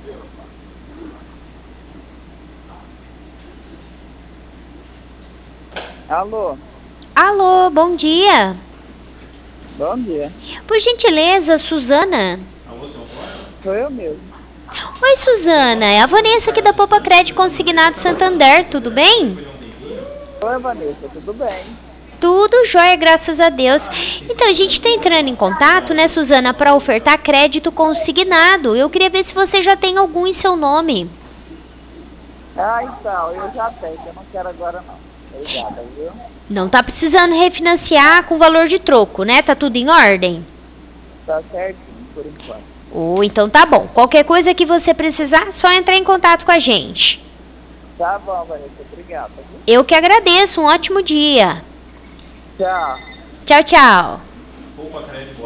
Alô, Alô, bom dia. bom dia. Por gentileza, Suzana? Sou eu mesmo. Oi, Suzana. É a Vanessa aqui da Popa Crédito Consignado Santander, tudo bem? Oi, Vanessa, tudo bem? Tudo jóia, graças a Deus. Então, a gente está entrando em contato, né, Suzana, para ofertar crédito consignado. Eu queria ver se você já tem algum em seu nome. Ah, então, eu já tenho, que eu não quero agora não. Obrigada, viu? Não tá precisando refinanciar com valor de troco, né? Tá tudo em ordem? Tá certinho, por enquanto. Então tá bom. Qualquer coisa que você precisar, só entrar em contato com a gente. Tá bom, Vanessa, obrigada, viu? Eu que agradeço. Um ótimo dia. Tchau. Tchau, tchau.